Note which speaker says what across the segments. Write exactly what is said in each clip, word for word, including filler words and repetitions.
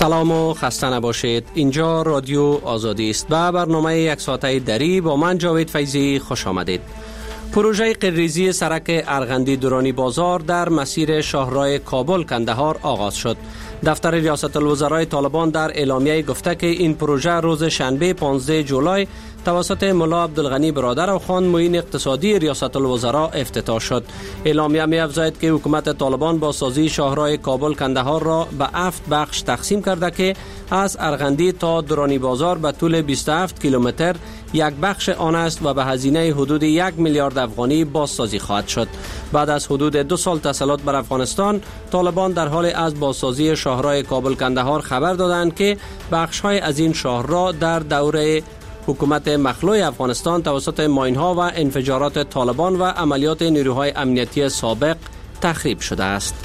Speaker 1: سلام و خسته نباشید. اینجا رادیو آزادی است و برنامه یک ساعته دری با من جاوید فیضی خوش آمدید. پروژه قرریزی سرک ارغندی دورانی بازار در مسیر شاهراه کابل کندهار آغاز شد. دفتر ریاست الوزرای طالبان در اعلامیه گفته که این پروژه روز شنبه پانزده جولای توسط ملا عبدالغنی برادرخان معین اقتصادی ریاست الوزراء افتتاح شد. اعلامیه می افزاید که حکومت طالبان با سازی شاهراه کابل کندهار را به هفت بخش تقسیم کرده که از ارغندی تا دورانی بازار به طول بیست و هفت کیلومتر یک بخش آن است و به هزینه حدود یک میلیارد افغانی بازسازی خواهد شد. بعد از حدود دو سال تسلط بر افغانستان، طالبان در حال از بازسازی شاهراه کابل کندهار خبر دادند که بخش‌های از این شاهراه در دوره حکومت مخلوع افغانستان توسط ماین‌ها و انفجارات طالبان و عملیات نیروهای امنیتی سابق تخریب شده است.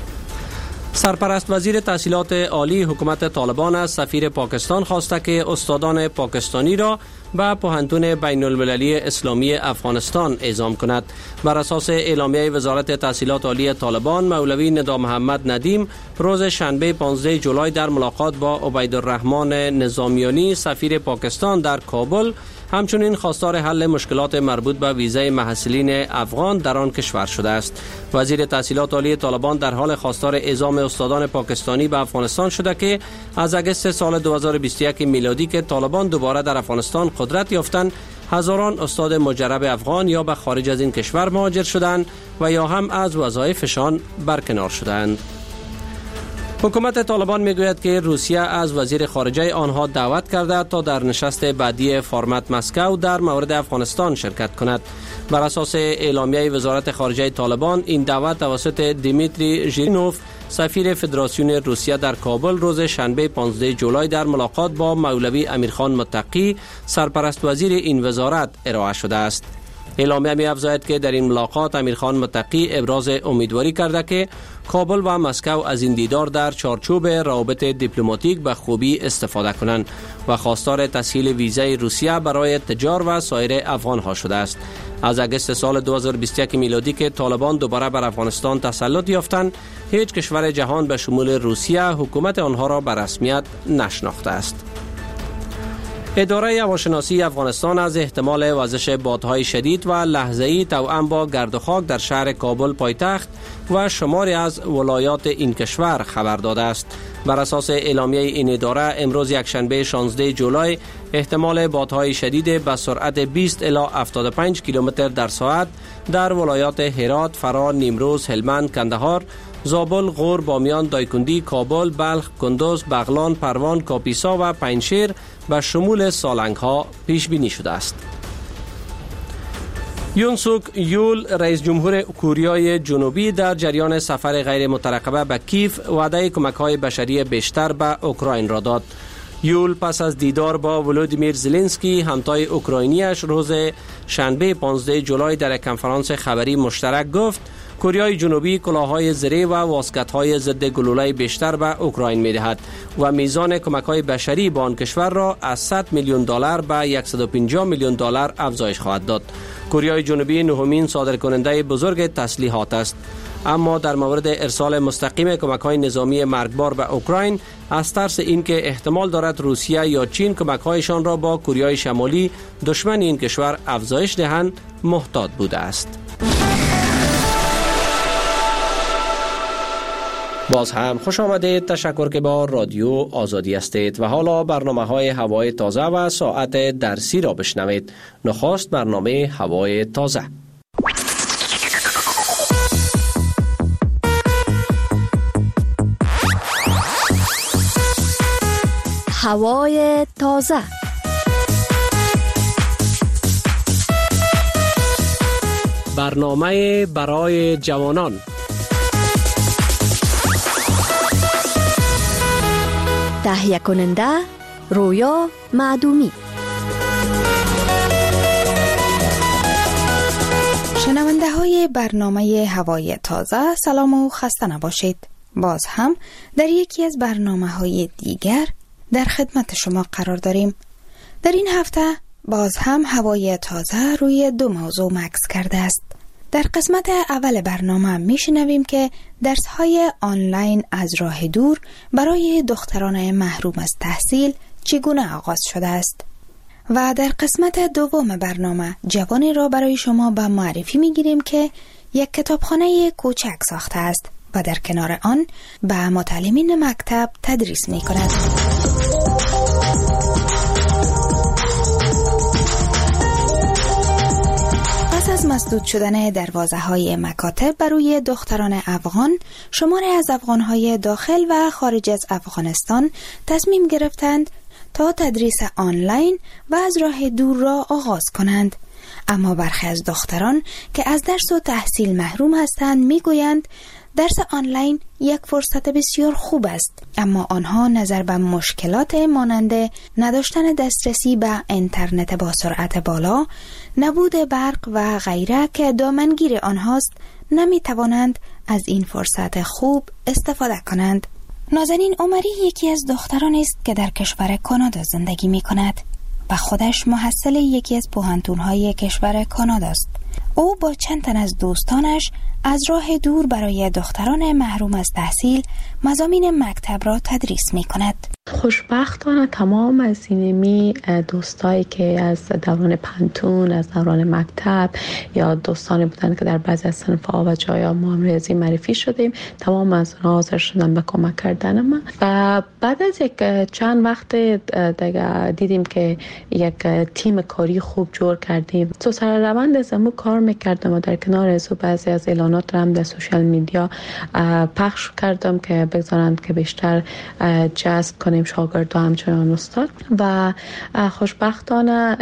Speaker 1: سرپرست وزیر تحصیلات عالی حکومت طالبان از سفیر پاکستان خواسته که استادان پاکستانی را به پوهنتون بین المللی اسلامی افغانستان اعزام کند. بر اساس اعلامیه وزارت تحصیلات عالی طالبان، مولوی ندا محمد ندیم روز شنبه پانزده جولای در ملاقات با عبیدالرحمن نظامیانی سفیر پاکستان در کابل همچنین خواستار حل مشکلات مربوط به ویزای محصلین افغان در آن کشور شده است. وزیر تحصیلات عالی طالبان در حال خواستار اعزام استادان پاکستانی به افغانستان شده که از اگست سال دو هزار و بیست و یک میلادی که طالبان دوباره در افغانستان قدرت یافتند، هزاران استاد مجرب افغان یا به خارج از این کشور مهاجر شدند و یا هم از وظایفشان برکنار شدند. حکومت طالبان میگوید که روسیه از وزیر خارجه آنها دعوت کرده تا در نشست بعدی فرمت مسکو در مورد افغانستان شرکت کند. بر اساس اعلامیه وزارت خارجه طالبان، این دعوت توسط دیمیتری ژیرینوف سفیر فدراسیون روسیه در کابل روز شنبه پانزده جولای در ملاقات با مولوی امیرخان متقی سرپرست وزیر این وزارت ارائه شده است. اعلامیه می افزاید که در این ملاقات امیرخان متقی ابراز امیدواری کرده که کابل و مسکو از این دیدار در چارچوب روابط دیپلماتیک به خوبی استفاده کنند و خواستار تسهیل ویزای روسیه برای تجار و سایر افغان ها شده است. از اگست سال دو هزار و بیست و یک میلادی که طالبان دوباره بر افغانستان تسلط یافتند، هیچ کشور جهان به شمول روسیه حکومت آنها را به رسمیت نشناخته است. اداره هواشناسی افغانستان از احتمال وزش بادهای شدید و لحظه‌ای توأم با گرد و خاک در شهر کابل پایتخت و شماری از ولایات این کشور خبر داده است. بر اساس اعلامیه این اداره، امروز یکشنبه شانزده جولای احتمال بادهای شدید به سرعت بیست الی هفتاد و پنج کیلومتر در ساعت در ولایات هرات، فرا، نیمروز، هلمند، کندهار، زابل، غور، بامیان، دایکندی، کابل، بلخ، کندوز، بغلان، پروان، کاپیسا و پنجشیر به شمول سالنگ ها پیش بینی شده است. یون سوک یول، رئیس جمهور کوریای جنوبی، در جریان سفر غیر مترقبه به کیف وعده کمک‌های بشری بیشتر به اوکراین را داد. یول پس از دیدار با ولودیمیر زلنسکی همتای اوکراینیش روز شنبه پانزده جولای در یک کنفرانس خبری مشترک گفت کره جنوبی کلاه‌های زره و واسکت‌های ضد گلوله بیشتر به اوکراین می‌دهد و میزان کمک‌های بشری به آن کشور را از صد میلیون دلار به صد و پنجاه میلیون دلار افزایش خواهد داد. کره جنوبی نهمین صادرکننده بزرگ تسلیحات است، اما در مورد ارسال مستقیم کمک‌های نظامی مرگبار به اوکراین از ترس اینکه احتمال دارد روسیه یا چین کمک‌هایشان را با کره شمالی دشمن این کشور افزایش دهند محتاط بوده است. باز هم خوش آمدید. تشکر که با رادیو آزادی هستید و حالا برنامه های هوای تازه و ساعت درسی را بشنوید. نخست برنامه هوای تازه.
Speaker 2: هوای تازه.
Speaker 1: برنامه برای جوانان.
Speaker 2: تهیه کننده رویا معدومی.
Speaker 3: شنونده های برنامه هوای تازه، سلام و خسته نباشید. باز هم در یکی از برنامه های دیگر در خدمت شما قرار داریم. در این هفته باز هم هوای تازه روی دو موضوع مکث کرده است. در قسمت اول برنامه میشنویم که درس‌های آنلاین از راه دور برای دختران محروم از تحصیل چگونه آغاز شده است. و در قسمت دوم برنامه جوانی را برای شما به معرفی میگیریم که یک کتابخانه کوچک ساخته است و در کنار آن به متعلمین مکتب تدریس می کند. پس از مسدود شدن دروازه های مکاتب برای دختران افغان، شماری از افغانهای داخل و خارج از افغانستان تصمیم گرفتند تا تدریس آنلاین و از راه دور را آغاز کنند. اما برخی از دختران که از درس و تحصیل محروم هستند میگویند درس آنلاین یک فرصت بسیار خوب است، اما آنها نظر به مشکلات مانند نداشتن دسترسی به اینترنت با سرعت بالا، نبود برق و غیره که دامنگیر آنهاست نمی توانند از این فرصت خوب استفاده کنند. نازنین عمری یکی از دختران است که در کشور کانادا زندگی می کند و خودش محصل یکی از پوهنتون‌های کشور کانادا است. او با چند تن از دوستانش از راه دور برای دختران محروم از تحصیل مضامین مکتب را تدریس می کند.
Speaker 4: خوشبختانه تمام از اینمی دوستایی که از دوران پنتون، از دوران مکتب یا دوستانی بودن که در بعضی از صنف‌ها و جایا ما هم ریاضی معرفی شدیم، تمام از اونها حاضر شدن به کمک کردن من. و بعد از یک چند وقت دیگه دیدیم که یک تیم کاری خوب جور کردیم. تو سر روند از امو کار میکردم و در کنار از بعضی از اعلانات هم در سوشال میدیا پخش کردم که بگذارند که بیشتر جذب کنیم شاگرد و همچنان استاد. و خوشبختانه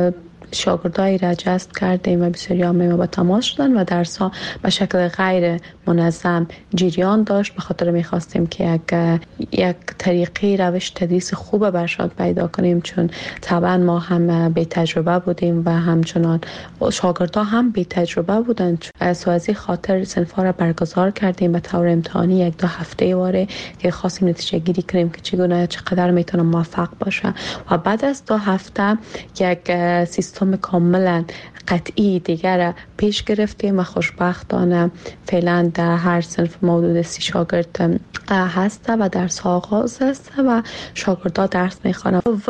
Speaker 4: شاگردایی را جذب کردیم و بسیاری هم ما با تماس شدن و درس ها به شکل غیر منظم جریان داشت. به خاطر میخواستیم که یک یک طریقی روش تدریس خوب برشاد پیدا کنیم، چون طبعا ما هم بی تجربه بودیم و همچنان شاگردها هم بی تجربه بودن. سو از این خاطر صنف‌ها را برگزار کردیم به طور امتحانی یک دو هفته واره که خواستیم نتیجه گیری کنیم که چگونه چقدر میتونه موفق باشه. و بعد از دو هفته یک سیستم کاملا قطعی دیگر پیش گرفتیم و خوشبختانه فعلا در هر صنف حدود سی شاگرد هست و درس ها آغاز است و شاگردان درس میخوانند. و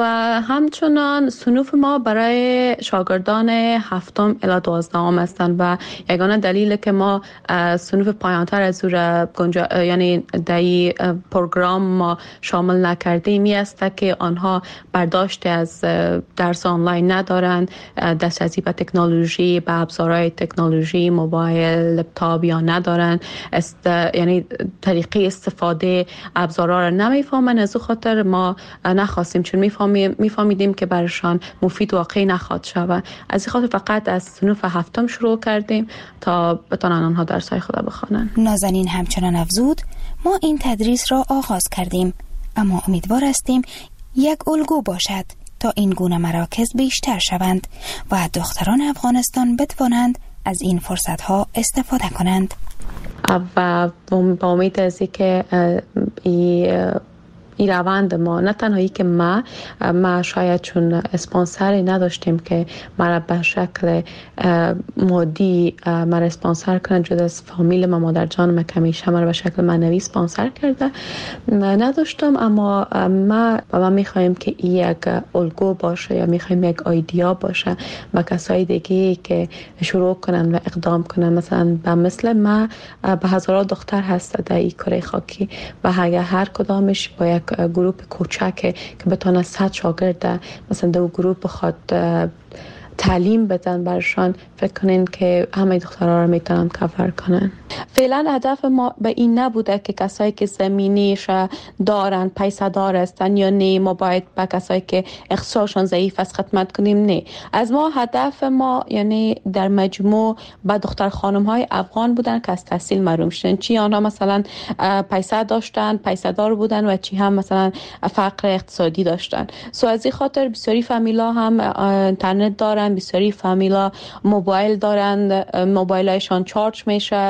Speaker 4: همچنان صنوف ما برای شاگردان هفتم الی دوازدهم هستند و یگانه دلیل که ما صنوف پایانتر از او گنجا یعنی در پروگرام ما شامل نکردیم می است که آنها برداشت از درس آنلاین ندارند، دسترسی به تکنولوژی، به ابزارهای تکنولوژی، موبایل، لپتاپ یا ندارن، است یعنی طریقه استفاده ابزارها را نمیفهمن. از خاطر ما نخواستیم، چون میفهمیم میفهمیدیم که برشان مفید واقعی نخواهد شود. از خاطر فقط از صنف هفتم شروع کردیم تا بتونن آنها درس‌های خود بخوانند.
Speaker 3: نازنین همچنان افزود ما این تدریس را آغاز کردیم، اما امیدوار هستیم یک الگو باشد تا این گونه مراکز بیشتر شوند و دختران افغانستان بتوانند از این فرصت‌ها استفاده کنند.
Speaker 4: و با امید از اینکه این این روند ما نه تنهایی که ما ما شاید چون اسپانسری نداشتیم که ما به شکل مادی ما اسپانسر کنن، جدا از فامیل ما، مادر جان ما کمیشه ما به شکل معنوی اسپانسر کرده نداشتم، اما ما و ما میخوایم که این یک الگو باشه یا میخوایم یک ایده باشه و کسای دیگه که شروع کنن و اقدام کنن. مثلا به مثل ما به هزاران دختر هست در این کره خاکی و اگر هر کدامش با یک گروه کوچک که بتونه صد شاگرد مثلا دو گروه بخواد تعلیم بدن برشان، فکر کنین که همه دخترها رو میتونن کفر کنن. فعلا هدف ما به این نبوده که کسایی که زمینیش دارن، پیسه دار هستن یا نه، ما باید به کسایی که اقتصادشون ضعیف است خدمت کنیم. نه، از ما هدف ما یعنی در مجموع با دختر خانم های افغان بودن که از تحصیل محروم شدن، چی آنها مثلا پیسه داشتن، پیسه دار بودن و چی هم مثلا فقر اقتصادی داشتن. سو از این خاطر بسیاری فامیلا هم اینترنت دارن، بسیاری فامیلا موبایل دارن، موبایلایشان چارج میشه، به طور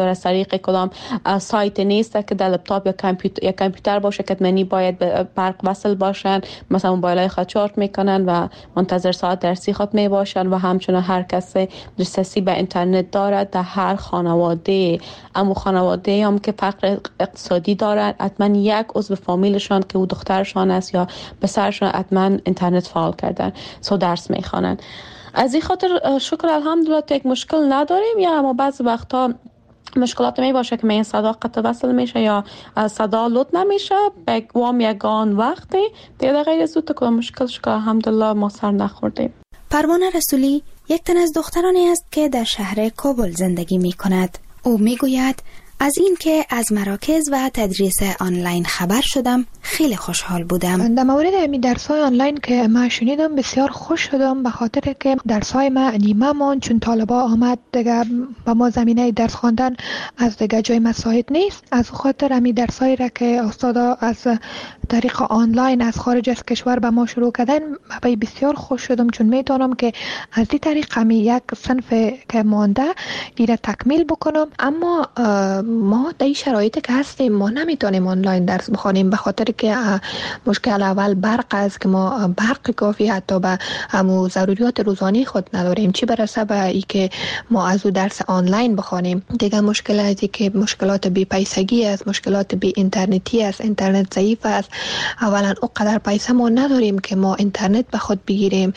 Speaker 4: منتظر از طریق کدام سایت نیست که در لپتاپ یا کامپیوتر یا کامپیوتر باشه که منی باید به برق وصل باشن، مثلا موبایلای خود چارج میکنن و منتظر ساعت درسی خود می باشن. و همچنین هر کسی دسترسی به اینترنت دارد در هر خانواده، اما خانواده هم که فقر اقتصادی دارد حتما یک عضو فامیلشان که او دخترشان است یا پسرشان حتما اینترنت فعال کردن، سو درس میخوانن. از این خاطر شکر الحمدلله یک مشکل نداریم. یا اما بعض وقتا مشکلات می باشه که این صدا قطع وصل میشه یا صدا لود نمیشه به وام یگان وقتی دیگه غیر از اون که مشکلش که الحمدلله ما سر نخوردیم.
Speaker 3: پروانه رسولی یک تن از دخترانی است که در شهر کابل زندگی می کند. او می گوید از این که از مراکز و تدریس آنلاین خبر شدم خیلی خوشحال بودم.
Speaker 5: در مورد امی درس‌های آنلاین که ما شنیدم بسیار خوش شدم، به خاطر که درس‌های ما نیمه ماند چون طالبا آمد دیگه با ما زمینه درس خواندن از دیگه جای مساعد نیست. از خاطر امی درس‌هایی را که استادا از طریق آنلاین از خارج از کشور به ما شروع کردن من بسیار خوش شدم، چون میتونم که از این طریق امی یک صنف که مانده دیره تکمیل بکنم. اما ما در این شرایطی که هستیم ما نمیتونیم آنلاین درس بخوانیم، به خاطر که مشکل اول برق است که ما برق کافی حتی به همو ضروریات روزانه خود نداریم، چی برسه به ای که ما از او درس آنلاین بخوانیم. دیگه مشکلاتی که مشکلات بی پیسگی است، مشکلات بی اینترنتی است، اینترنت ضعیف است. اولا اونقدر پیسه ما نداریم که ما اینترنت به خود بگیریم،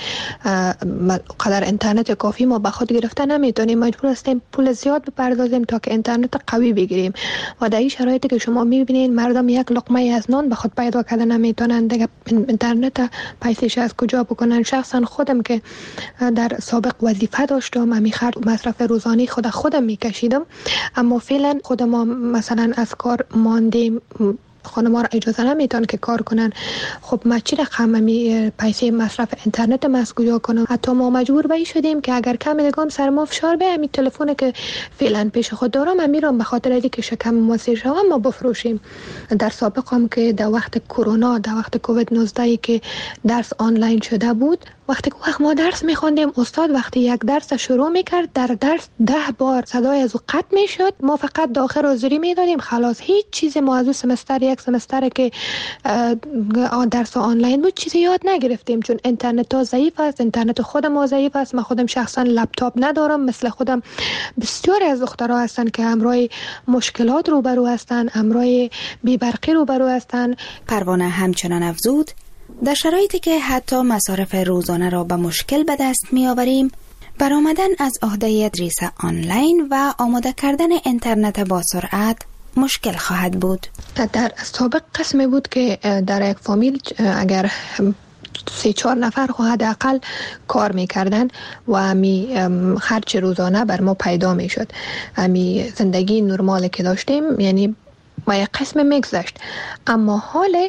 Speaker 5: اونقدر اینترنت کافی ما به خود گرفته نمیتونیم، مجبور هستیم پول زیاد بپردازیم تا که اینترنت قوی بگیریم. و در این شرایطی که شما میبینید مردم یک لقمه از نان به خود پیدا کردن نمیتونن، دیگه اینترنت پیسش از کجا بکنن؟ شخصا خودم که در سابق وظیفه داشتم امی خرج مصرف روزانه خود خودم میکشیدم، اما فعلا خود ما مثلا از کار ماندیم، خانم ها را اجازه نمیتون که کار کنن. خب ما چی رقم می پیسه مصرف اینترنت ما از کجا کنم؟ حتی ما مجبور به شدیم که اگر کم دیگه سر ما فشار به همین تلفن که فعلا پیش خود دارم امیرم به خاطر اینکه که شکم ما سیر شوم ما بفروشیم. در سابق هم که در وقت کرونا، در وقت کووید نوزده که درس آنلاین شده بود، وقتی که وقت ما درس میخوندیم استاد وقتی یک درس شروع میکرد در درس ده بار صدای از او قطع میشد، ما فقط داخل حاضری میدادیم خلاص. هیچ چیزی ما از او سمستر یک سمستر که درس آنلاین بود چیزی یاد نگرفتیم، چون اینترنت ها ضعیف است، اینترنت خود ما ضعیف است. من خودم شخصا لپتاپ ندارم، مثل خودم بسیاری از دخترها هستن که همراه مشکلات روبرو هستن، همراه بی‌برقی روبرو هستن.
Speaker 3: پروانه همچنان افزود در شرایطی که حتی مصارف روزانه را به مشکل به دست می آوریم، برآمدن از عهده تدریس آنلاین و آماده کردن اینترنت با سرعت مشکل خواهد بود.
Speaker 5: در سابق قسمی بود که در یک فامیل اگر سه چهار نفر حداقل کار میکردن و امی خرج روزانه بر ما پیدا میشد، امی زندگی نرمال که داشتیم یعنی ما یک قسم میگذشت. اما حال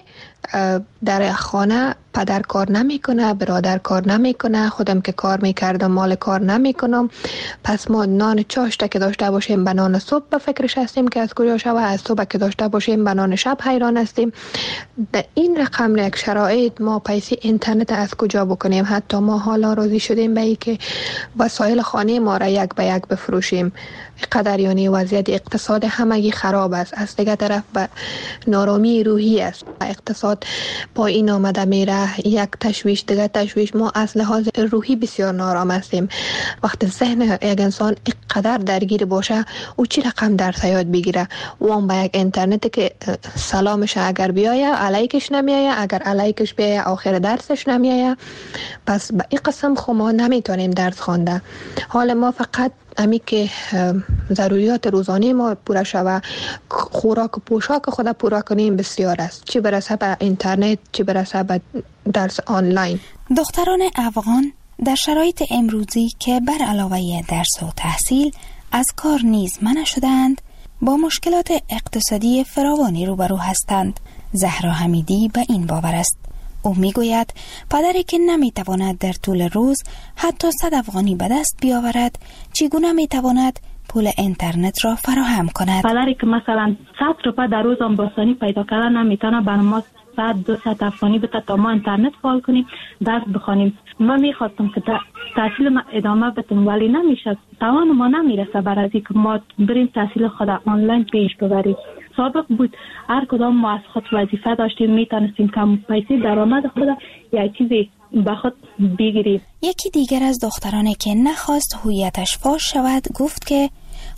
Speaker 5: در خانه پدر کار نمیکنه، برادر کار نمیکنه، خودم که کار میکردم مال کار نمیکنم، پس ما نان چاشته که داشته باشیم به نان صبح به فکرش هستیم که از کجا شوه، از صبح که داشته باشیم به نان شب حیران هستیم. در این رقم یک شرایط ما پیسه اینترنت از کجا بکنیم؟ حتی ما حالا راضی شدیم به ای که وسایل خانه ما را یک به یک بفروشیم. قدر یعنی وضعیت اقتصاد همگی خراب است، از دیگه طرف به نارامی روحی است، اقتصاد پایین آمده میره، یک تشویش دیگه تشویش. ما از لحاظ روحی بسیار نارام هستیم. وقتی ذهن یک انسان اینقدر درگیر باشه او چی رقم درس یاد بگیره؟ و اون با یک اینترنت که سلامش اگر بیایه علیکش نمیایه، اگر علیکش بیایه آخر درسش نمیایه، پس به این قسم خو ما نمیتونیم درس خوانده. حال ما فقط امی که ضروریات روزانه ما پورا شوه، خوراک و پوشاک خود پورا کنیم بسیار است، چی برسه به اینترنت، چی برسه به درس آنلاین.
Speaker 3: دختران افغان در شرایط امروزی که بر علاوه درس و تحصیل از کار نیز منع شدند، با مشکلات اقتصادی فراوانی روبرو هستند. زهرا حمیدی به این باور است. او میگوید پدری که نمیتواند در طول روز حتی صد افغانی به دست بیاورد، چگونه میتواند پول اینترنت را فراهم کند؟
Speaker 6: پدری که مثلا صد روپیه در روز هم باسانی پیدا کردن نمیتونه بر ما صد دو صد افغانی بده تا ما اینترنت فعال کنیم درس بخوانیم. من میخواستم که تحصیل ما ادامه بدیم، ولی نمیشه، توان ما نمیرسه برای اینکه ما بریم تحصیل خود آنلاین پیش ببریم. سابق بود هر کدام ما از خود وظیفه داشتیم، میتونستیم کم پیسه درآمد خود یا چیزی به خود بگیریم.
Speaker 3: یکی دیگر از دخترانی که نخواست هویتش فاش شود گفت که